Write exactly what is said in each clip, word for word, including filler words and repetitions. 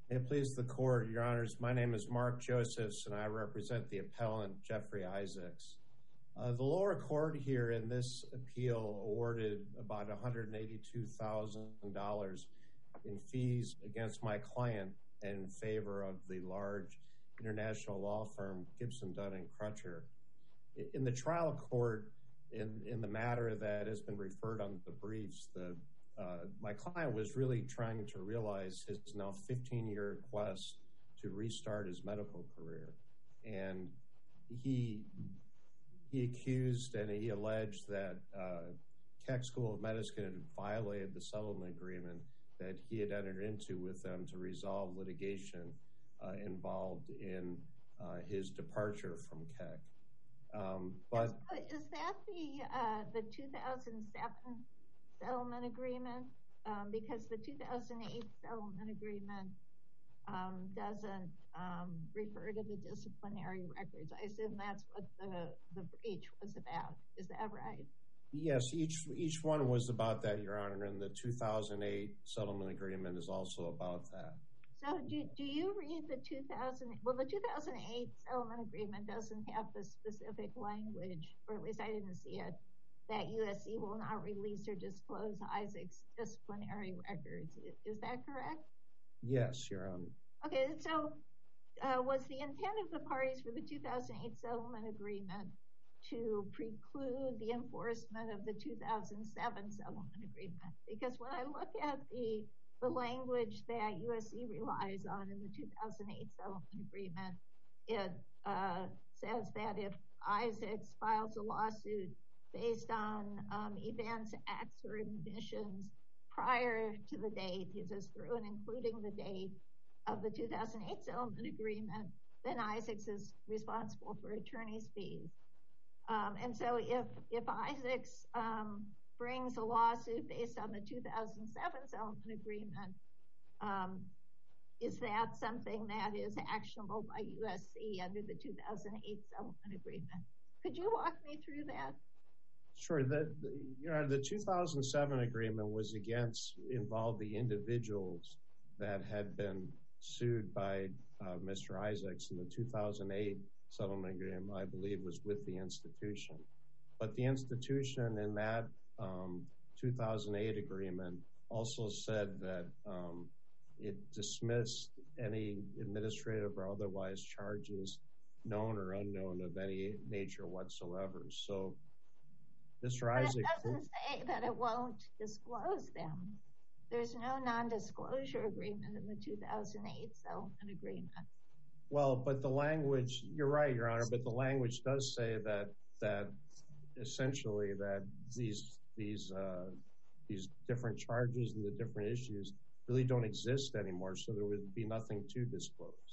May it please the court, your honors, my name is Mark Josephs and I represent the appellant Jeffrey Isaacs. Uh, the lower court here in this appeal awarded about one hundred eighty-two thousand dollars in fees against my client in favor of the large international law firm Gibson, Dunn and Crutcher. In the trial court, in, in the matter that has been referred on the briefs, the Uh, my client was really trying to realize his now fifteen-year quest to restart his medical career. And he he accused and he alleged that uh, Keck School of Medicine had violated the settlement agreement that he had entered into with them to resolve litigation uh, involved in uh, his departure from Keck. Um, but is that the uh, the two thousand seven settlement agreement? Um, because the two thousand eight settlement agreement um, doesn't um, refer to the disciplinary records. I assume that's what the, the breach was about. Is that right? Yes, each each one was about that, Your Honor, and the two thousand eight settlement agreement is also about that. So do, do you read the two thousand, well, the two thousand eight settlement agreement doesn't have the specific language, or at least I didn't see it, that U S C will not release or disclose Isaac's disciplinary records. Is that correct? Yes, Your Honor. Okay, so uh, was the intent of the parties for the two thousand eight settlement agreement to preclude the enforcement of the two thousand seven settlement agreement? Because when I look at the, the language that U S C relies on in the two thousand eight settlement agreement, it uh, says that if Isaacs files a lawsuit based on um, events, acts, or admissions prior to the date, he says through and including the date of the two thousand eight settlement agreement, then Isaacs is responsible for attorney's fees. Um, and so if, if Isaacs um, brings a lawsuit based on the two thousand seven settlement agreement, um, is that something that is actionable by U S C under the two thousand eight settlement agreement? Could you walk me through that? Sure. The, the, you know, the two thousand seven agreement was against, involved the individuals that had been sued by uh, Mister Isaacs. In the two thousand eight settlement agreement, I believe, was with the institution. But the institution in that um, two thousand eight agreement also said that um, it dismissed any administrative or otherwise charges, known or unknown, of any nature whatsoever. So Mister Isaacs... It doesn't say that it won't disclose them. There's no non-disclosure agreement in the two thousand eight settlement agreement. Well, but the language, you're right, Your Honor, but the language does say that that essentially that these these uh, these different charges and the different issues really don't exist anymore, so there would be nothing to disclose.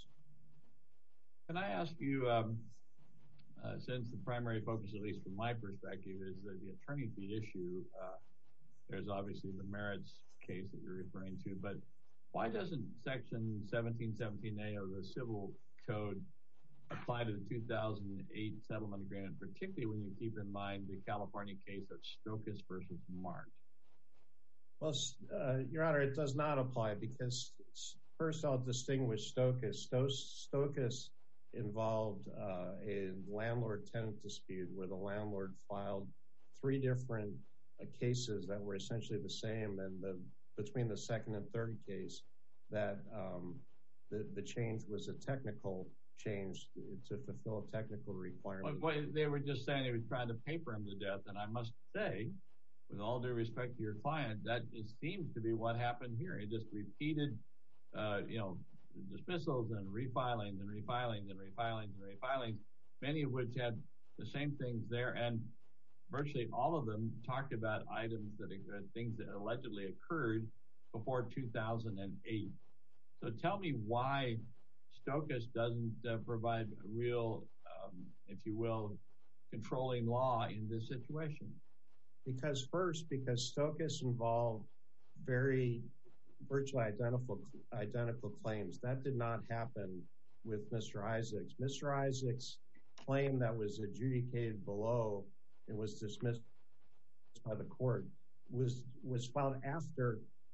Can I ask you, um, uh, since the primary focus, at least from my perspective, is the, the attorney fee issue, uh, there's obviously the merits case that you're referring to, but why doesn't Section seventeen seventeen A of the Civil Code apply to the two thousand eight settlement agreement, particularly when you keep in mind the California case of Stokas versus Mart? Well, uh, Your Honor, it does not apply because, first I'll distinguish Stokas. Stokas involved uh, a landlord-tenant dispute where the landlord filed three different uh, cases that were essentially the same, and the, between the second and third case, that um, the, the change was a technical change to fulfill a technical requirement. Well, they were just saying they were trying to paper him to death, and I must say, with all due respect to your client, that just seems to be what happened here. He just repeated, uh, you know, dismissals and refilings and refilings and refilings and refilings, many of which had the same things there, and virtually all of them talked about items that uh, things that allegedly occurred before two thousand eight. So tell me why Stokas doesn't uh, provide a real, um, if you will, controlling law in this situation. Because first, because Stokas involved very virtually identical identical claims. That did not happen with Mister Isaacs. Mister Isaacs' claim that was adjudicated below and was dismissed by the court was was filed after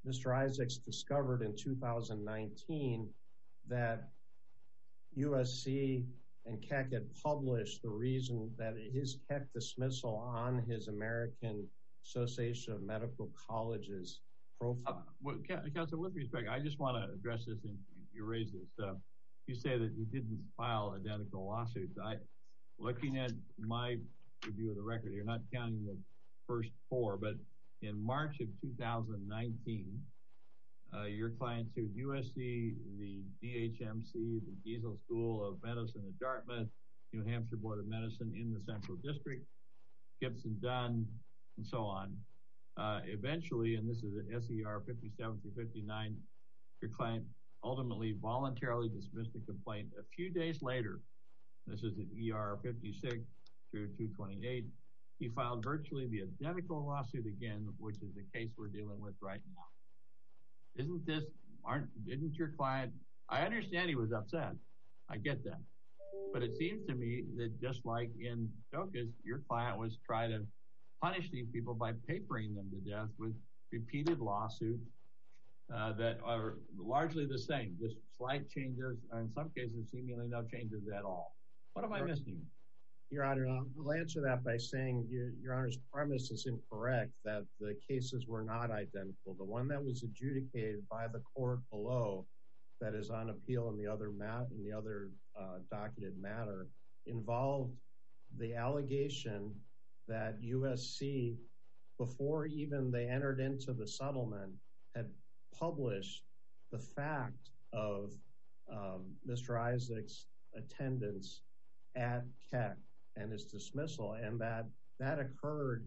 Mister Isaacs discovered in two thousand nineteen that U S C and Keck had published the reason that his Keck dismissal on his American Association of Medical Colleges profile. Uh, well, Counsel, with respect, I just want to address this, and you raised this. Uh, you say that you didn't file identical lawsuits. I, looking at my review of the record here, not counting the first four, but in March of two thousand nineteen, uh, your client sued U S C, the D H M C, the Giesel School of Medicine at Dartmouth, New Hampshire Board of Medicine in the Central District, Gibson Dunn, and so on. Uh, eventually, and this is at S E R fifty-seven through fifty-nine, your client ultimately voluntarily dismissed the complaint. A few days later, this is at E R fifty-six through two twenty-eight, he filed virtually the identical lawsuit again, which is the case we're dealing with right now. Isn't this, aren't, isn't your client, I understand he was upset. I get that. But it seems to me that just like in Docus, your client was trying to punish these people by papering them to death with repeated lawsuits uh, that are largely the same, just slight changes, or in some cases, seemingly no changes at all. What am I missing? Your Honor, I'll answer that by saying your, your Honor's premise is incorrect, that the cases were not identical. The one that was adjudicated by the court below that is on appeal in the other mat in the other uh, docketed matter involved the allegation that U S C, before even they entered into the settlement, had published the fact of um, Mister Isaacs' attendance at Keck and his dismissal, and that that occurred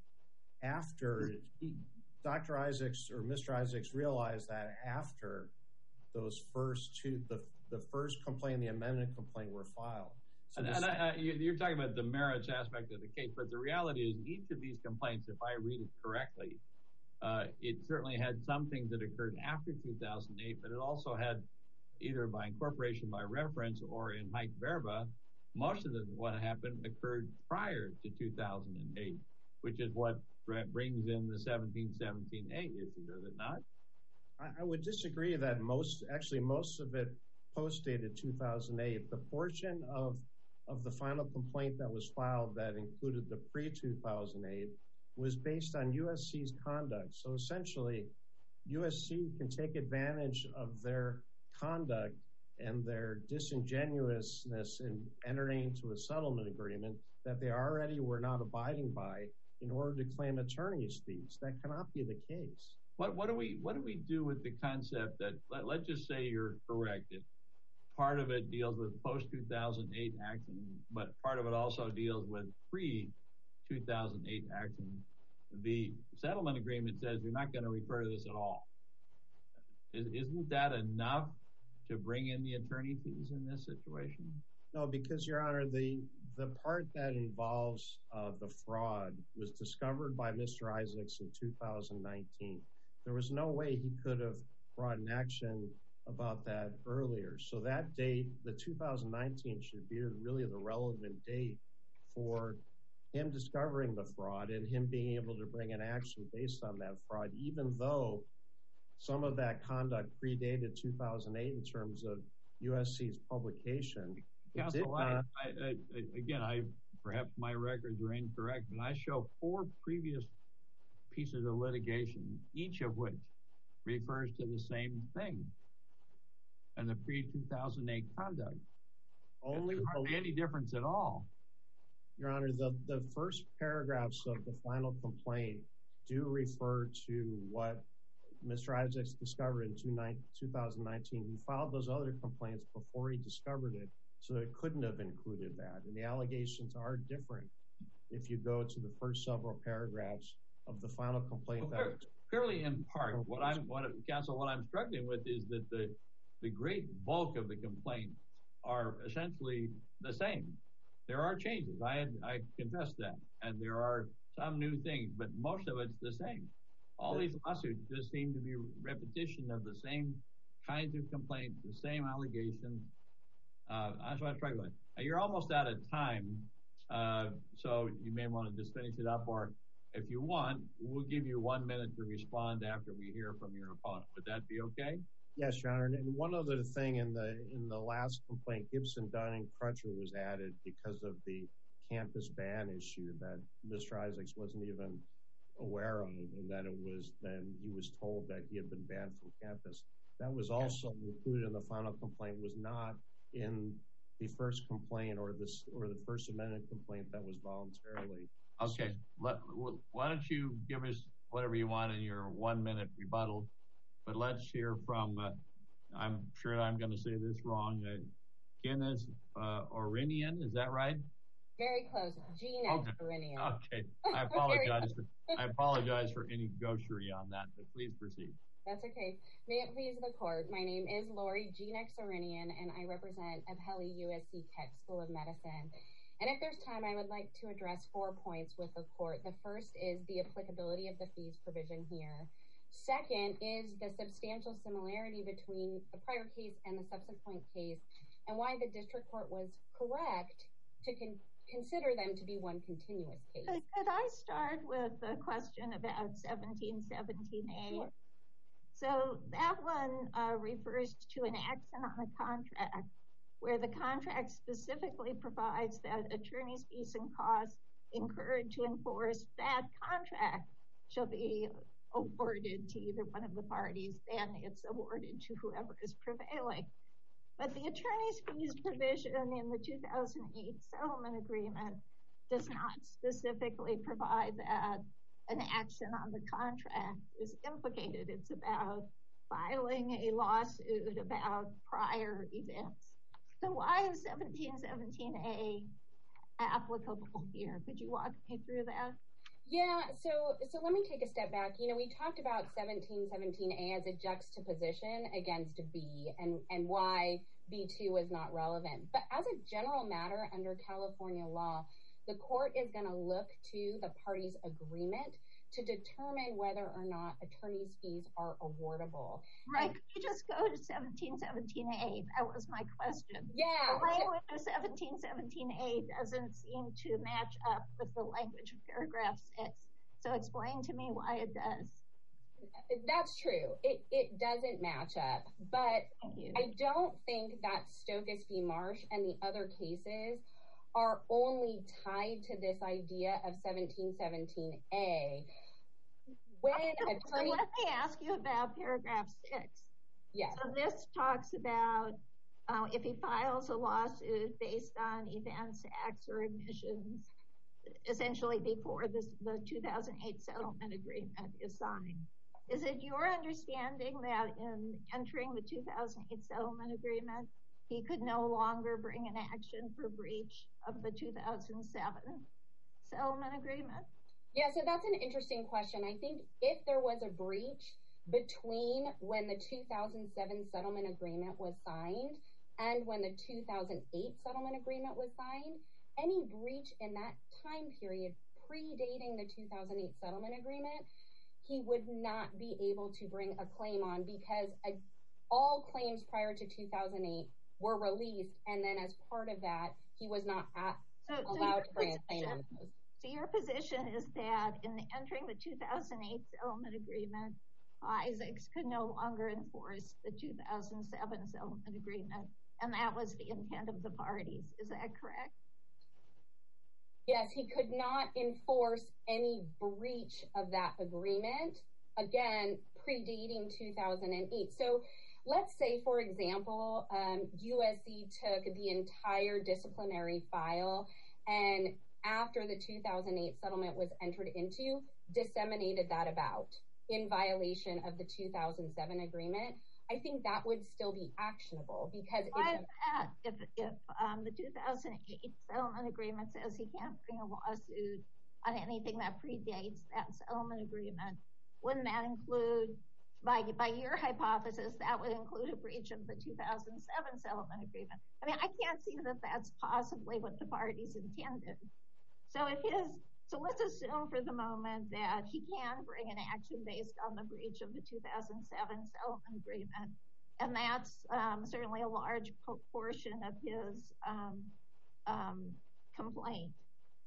after he, Doctor Isaacs or Mister Isaacs realized that after those first two, the, the first complaint, the amended complaint were filed. So and, and I, I, you're talking about the merits aspect of the case, but the reality is each of these complaints, if I read it correctly, uh, it certainly had some things that occurred after two thousand eight, but it also had either by incorporation by reference or in Hike Verba, most of the, what happened occurred prior to two thousand eight, which is what brings in the seventeen seventeen A issue, does it not? I, I would disagree that most, actually most of it post-dated two thousand eight. The portion of, of the final complaint that was filed that included the pre-two thousand eight was based on U S C's conduct. So essentially, U S C can take advantage of their conduct and their disingenuousness in entering into a settlement agreement that they already were not abiding by in order to claim attorney's fees. That cannot be the case. What, what do we what do we do with the concept that, let, let's just say you're correct, that part of it deals with post two thousand eight action, but part of it also deals with pre two thousand eight action. The settlement agreement says you're not going to refer to this at all. Is, isn't that enough to bring in the attorney fees in this situation? No, because, Your Honor, the the part that involves uh, the fraud was discovered by Mister Isaacs in two thousand nineteen. There was no way he could have brought an action about that earlier. So that date, the two thousand nineteen, should be really the relevant date for him discovering the fraud and him being able to bring an action based on that fraud, even though some of that conduct predated two thousand eight in terms of U S C's publication. Counsel, I, I, I, again, I perhaps my records are incorrect, but I show four previous pieces of litigation, each of which refers to the same thing, and the pre two thousand eight conduct. Only hardly any difference at all. Your Honor, the, the first paragraphs of the final complaint do refer to what Mister Isaacs discovered in two thousand nineteen. He filed those other complaints before he discovered it, so it couldn't have included that. And the allegations are different if you go to the first several paragraphs of the final complaint. Well, that clearly, in part, what I'm, what, Counsel, what I'm struggling with is that the the great bulk of the complaints are essentially the same. There are changes. I had, I confess that, and there are some new things, but most of it's the same. All these lawsuits just seem to be repetition of the same kinds of complaints, the same allegations. Uh, that's what I'm struggling with. You're almost out of time, uh, so you may want to just finish it up, or if you want, we'll give you one minute to respond after we hear from your opponent. Would that be okay? Yes, Your Honor. And one other thing, in the in the last complaint, Gibson, Dunning, Crutcher was added because of the campus ban issue that Mister Isaacs wasn't even aware of, and that it was then he was told that he had been banned from campus. That was also included in the final complaint, was not in the first complaint or this or the First Amendment complaint that was voluntarily. Okay. Let, why don't you give us whatever you want in your one minute rebuttal, but let's hear from, uh, I'm sure I'm going to say this wrong, uh, Guinness uh, Orinian, is that right? Very close. Gina okay. Orinian. Okay. I apologize. for, I apologize for any gaucherie on that, but please proceed. That's okay. May it please the court, my name is Lori G. Orinian, and I represent Apelli U S C Keck School of Medicine. And if there's time, I would like to address four points with the court. The first is the applicability of the fees provision here. Second is the substantial similarity between the prior case and the subsequent case, and why the district court was correct to con consider them to be one continuous case. Could I start with a question about seventeen seventeen A? Sure. So that one uh, refers to an action on a contract where the contract specifically provides that attorney's fees and costs incurred to enforce that contract shall be awarded to either one of the parties, and it's awarded to whoever is prevailing. But the attorney's fees provision in the two thousand eight settlement agreement does not specifically provide that an action on the contract is implicated. It's about filing a lawsuit about prior events. So why is seventeen seventeen A applicable here? Could you walk me through that? Yeah, so so let me take a step back. You know, we talked about seventeen seventeen A as a juxtaposition against B, and, and why B two is not relevant. But as a general matter under California law, the court is going to look to the parties' agreement to determine whether or not attorney's fees are awardable. Right. Could you just go to seventeen seventeen A? That was my question. Yeah. The language of seventeen seventeen A doesn't seem to match up with the language of paragraph six. So explain to me why it does. That's true. It, it doesn't match up. But I don't think that Stokes v. Marsh and the other cases are only tied to this idea of seventeen seventeen A. When okay, attorney... So let me ask you about paragraph six. Yes. So this talks about uh, if he files a lawsuit based on events, acts, or admissions, essentially before this, the two thousand eight settlement agreement is signed. Is it your understanding that in entering the two thousand eight settlement agreement, he could no longer bring an action for breach of the two thousand seven settlement agreement? Yeah, so that's an interesting question. I think if there was a breach between when the two thousand seven settlement agreement was signed and when the two thousand eight settlement agreement was signed, any breach in that time period predating the two thousand eight settlement agreement, he would not be able to bring a claim on because a, all claims prior to two thousand eight were released, and then as part of that, he was not at, so, allowed so to bring a claim on those. So your position is that in entering the two thousand eight settlement agreement, Isaacs could no longer enforce the two thousand seven settlement agreement, and that was the intent of the parties. Is that correct? Yes, he could not enforce any breach of that agreement, again, predating two thousand eight. So let's say, for example, um, U S C took the entire disciplinary file and after the two thousand eight settlement was entered into, disseminated that about in violation of the two thousand seven agreement. I think that would still be actionable because why is that? If, if um, the two thousand eight settlement agreement says he can't bring a lawsuit on anything that predates that settlement agreement, wouldn't that include, by, by your hypothesis, that would include a breach of the two thousand seven settlement agreement? I mean, I can't see that that's possibly what the parties intended. So if his, so let's assume for the moment that he can bring an action based on the breach of the two thousand seven settlement agreement, and that's um, certainly a large portion of his um, um, complaint.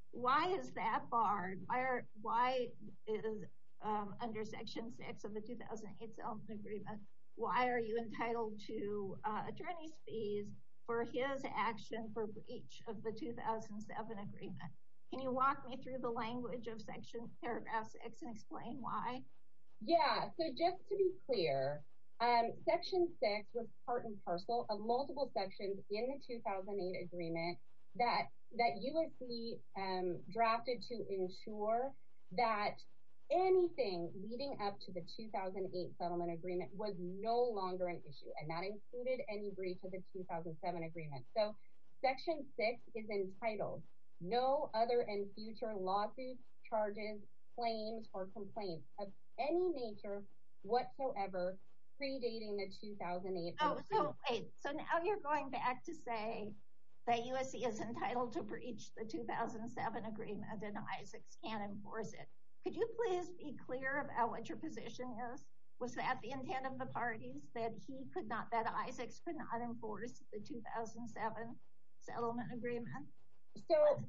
why is that barred? Why, are, why is, um, under Section six of the two thousand eight settlement agreement, why are you entitled to uh, attorney's fees for his action for breach of the two thousand seven agreement? Can you walk me through the language of section paragraph six and explain why? Yeah, so just to be clear, um, Section six was part and parcel of multiple sections in the two thousand eight agreement that that U S C um, drafted to ensure that anything leading up to the two thousand eight settlement agreement was no longer an issue, and that included any breach of the two thousand seven agreement. So Section six is entitled, no other and future lawsuits, charges, claims, or complaints of any nature whatsoever predating the two thousand eight Oh, agreement. so wait, so now you're going back to say that U S C is entitled to breach the two thousand seven agreement and Isaacs can't enforce it. Could you please be clear about what your position is? Was that the intent of the parties, that he could not, that Isaacs could not enforce the two thousand seven settlement agreement? So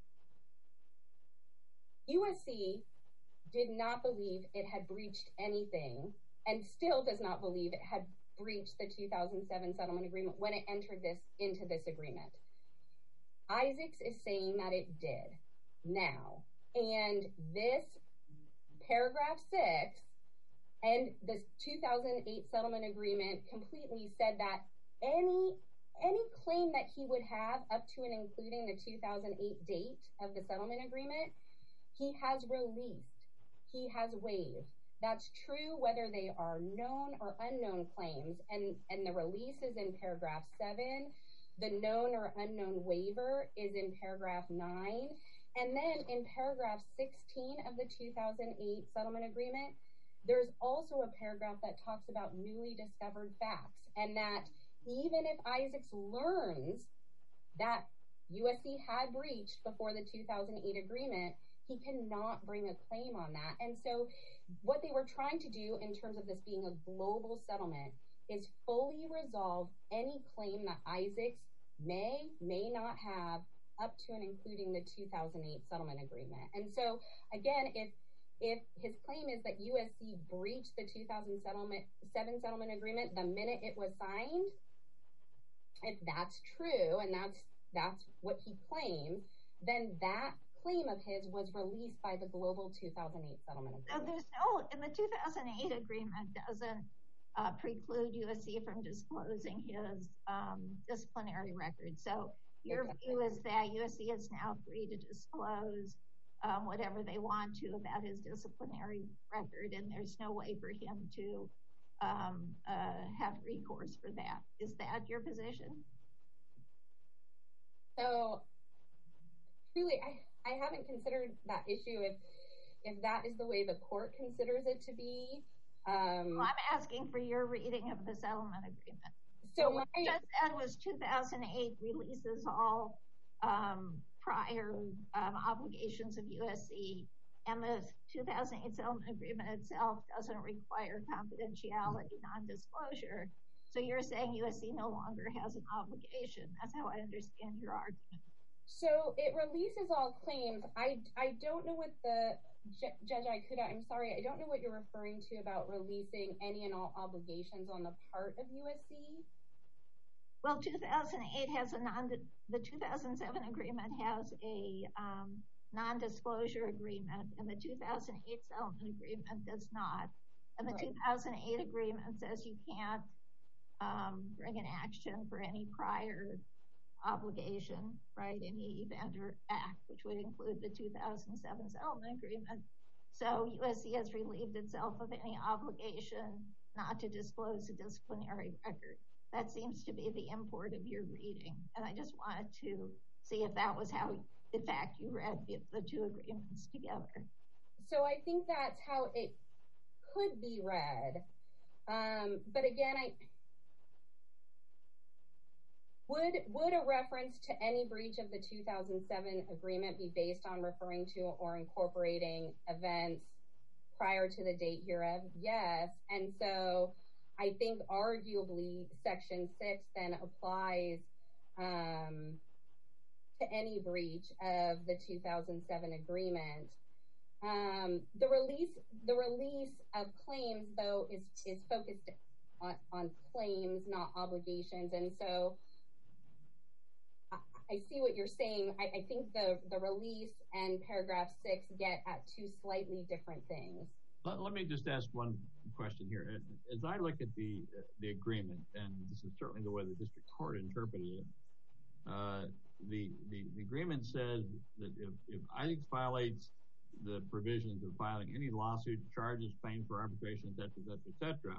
U S C did not believe it had breached anything and still does not believe it had breached the two thousand seven settlement agreement when it entered this into this agreement. Isaacs is saying that it did now, and this paragraph six and the two thousand eight settlement agreement completely said that any any claim that he would have up to and including the two thousand eight date of the settlement agreement, he has released, he has waived. That's true whether they are known or unknown claims, and, and the release is in paragraph seven. The known or unknown waiver is in paragraph nine. And then in paragraph sixteen of the two thousand eight settlement agreement, there's also a paragraph that talks about newly discovered facts, and that even if Isaacs learns that U S C had breached before the two thousand eight agreement, he cannot bring a claim on that. And so what they were trying to do in terms of this being a global settlement is fully resolve any claim that Isaacs may, may not have up to and including the two thousand eight settlement agreement. And so again, if if his claim is that U S C breached the two thousand seven settlement agreement the minute it was signed, if that's true and that's that's what he claims, then that claim of his was released by the global two thousand eight settlement agreement. So there's no, in the two thousand eight agreement doesn't uh, preclude U S C from disclosing his um, disciplinary record. So your Exactly. view is that U S C is now free to disclose um, whatever they want to about his disciplinary record, and there's no way for him to um, uh, have recourse for that. Is that your position? So truly, I, I haven't considered that issue if if that is the way the court considers it to be. Um, well, I'm asking for your reading of the settlement agreement. So, So my, what you just said was two thousand eight releases all um, prior um, obligations of U S C, and the two thousand eight settlement agreement itself doesn't require confidentiality, non-disclosure. So you're saying U S C no longer has an obligation. That's how I understand your argument. So it releases all claims. I, I don't know what the, Judge Ikuda, I'm sorry, I don't know what you're referring to about releasing any and all obligations on the part of U S C. Well, two thousand eight has a non, the two thousand seven agreement has a um, non-disclosure agreement, and the two thousand eight settlement agreement does not. And the right. two thousand eight agreement says you can't um, bring an action for any prior obligation, right, any event or act, which would include the two thousand seven settlement agreement. So U S C has relieved itself of any obligation not to disclose a disciplinary record. That seems to be the import of your reading. And I just wanted to see if that was how, in fact, you read the, the two agreements together. So I think that's how it could be read. Um, but again, I would would a reference to any breach of the two thousand seven agreement be based on referring to or incorporating events prior to the date hereof? Yes. And so I think arguably Section six then applies um, to any breach of the two thousand seven agreement. Um, the release, the release of claims, though, is is focused on, on claims, not obligations. And so I, I see what you're saying. I, I think the, the release and paragraph six get at two slightly different things. Let, let me just ask one question here. As I look at the uh, the agreement, and this is certainly the way the district court interpreted it, uh, the, the the agreement says that if, if Isaacs violates the provisions of filing any lawsuit, charges, claims for arbitration, et cetera, et cetera, et cetera,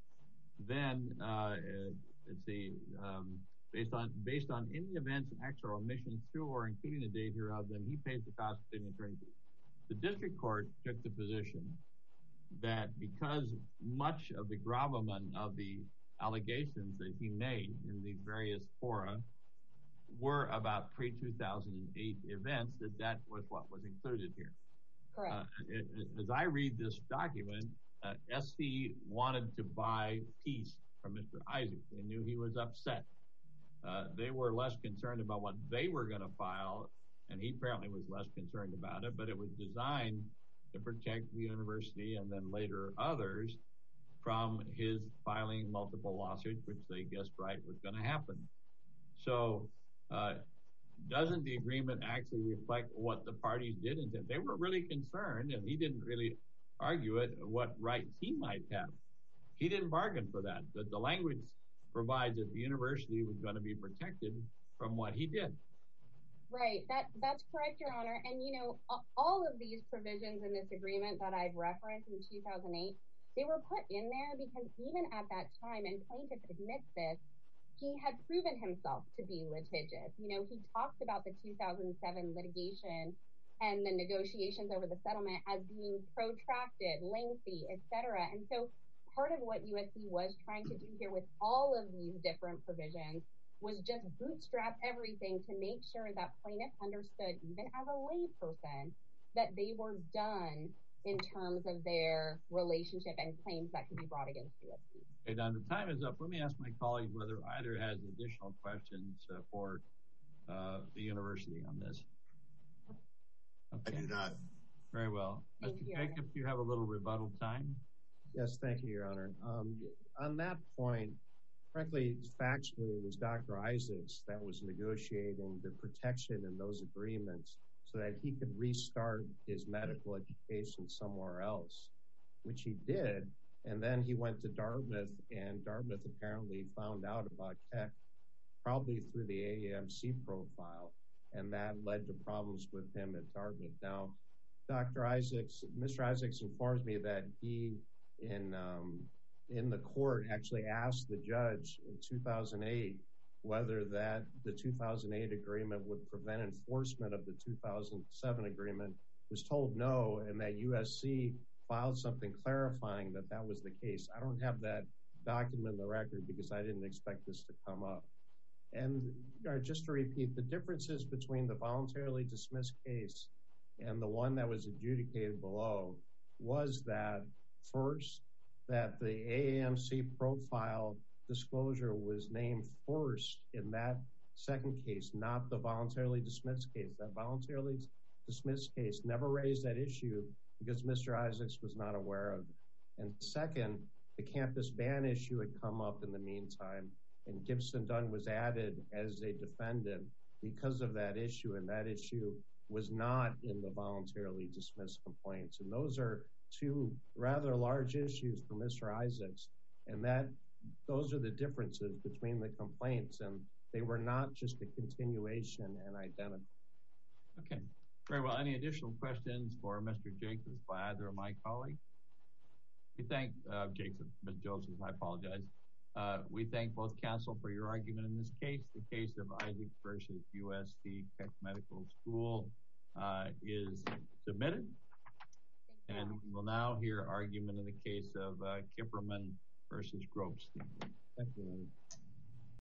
then uh, let's see, um, based on based on any events, acts, or omissions through or including the date hereof, then he pays the cost of the attorney fees. The district court took the position that because much of the gravamen of the allegations that he made in these various fora were about pre two thousand eight events, that that was what was included here. Correct. Uh, it, it, as I read this document, uh, S C wanted to buy peace from Mister Isaacs. They knew he was upset. Uh, they were less concerned about what they were going to file, and he apparently was less concerned about it, but it was designed to protect the university and then later others from his filing multiple lawsuits, which they guessed right was going to happen. So uh, doesn't the agreement actually reflect what the parties did? And they were really concerned, and he didn't really argue it, what rights he might have. He didn't bargain for that. But the language provides that the university was going to be protected from what he did. Right, that that's correct, Your Honor. And you know, all of these provisions in this agreement that I've referenced in two thousand eight, they were put in there because even at that time, and plaintiff admits this, he had proven himself to be litigious. You know, he talked about the two thousand seven litigation and the negotiations over the settlement as being protracted, lengthy, et cetera. And so part of what U S C was trying to do here with all of these different provisions was just bootstrap everything to make sure that plaintiff understood, even as a lay person, that they were done in terms of their relationship and claims that could be brought against U S C. Okay, now the time is up. Let me ask my colleague whether either has additional questions uh, for uh, the university on this. Okay. I do not. Very well. Thank Mister you, Jacobs, do you have a little rebuttal time? Yes, thank you, Your Honor. Um, on that point, frankly, factually, it was Doctor Isaacs that was negotiating the protection in those agreements so that he could restart his medical education somewhere else, which he did. And then he went to Dartmouth, and Dartmouth apparently found out about Keck, probably through the A A M C profile, and that led to problems with him at Dartmouth. Now, Doctor Isaacs, Mister Isaacs informs me that he, in um, in the court, actually asked the judge in two thousand eight whether that the two thousand eight agreement would prevent enforcement of the two thousand seven agreement, was told no, and that U S C filed something clarifying that that was the case. I don't have that document in the record because I didn't expect this to come up. And uh, just to repeat, the differences between the voluntarily dismissed case and the one that was adjudicated below was that, first, that the A A M C profile disclosure was named first in that second case, not the voluntarily dismissed case. That voluntarily dismissed case never raised that issue because Mister Isaacs was not aware of it. And second, the campus ban issue had come up in the meantime, and Gibson Dunn was added as a defendant because of that issue, and that issue was not in the voluntarily dismissed complaints. And those are two rather large issues for Mister Isaacs, and that those are the differences between the complaints, and they were not just a continuation and identical. Okay, very well. Any additional questions for Mister Jacobs by either of my colleagues? We thank uh, Jacob, Miz Joseph, I apologize. Uh, we thank both counsel for your argument in this case. The case of Isaacs versus U S C Keck Medical School uh, is submitted. And we will now hear argument in the case of uh, Kipperman versus Grobstein. Thank you.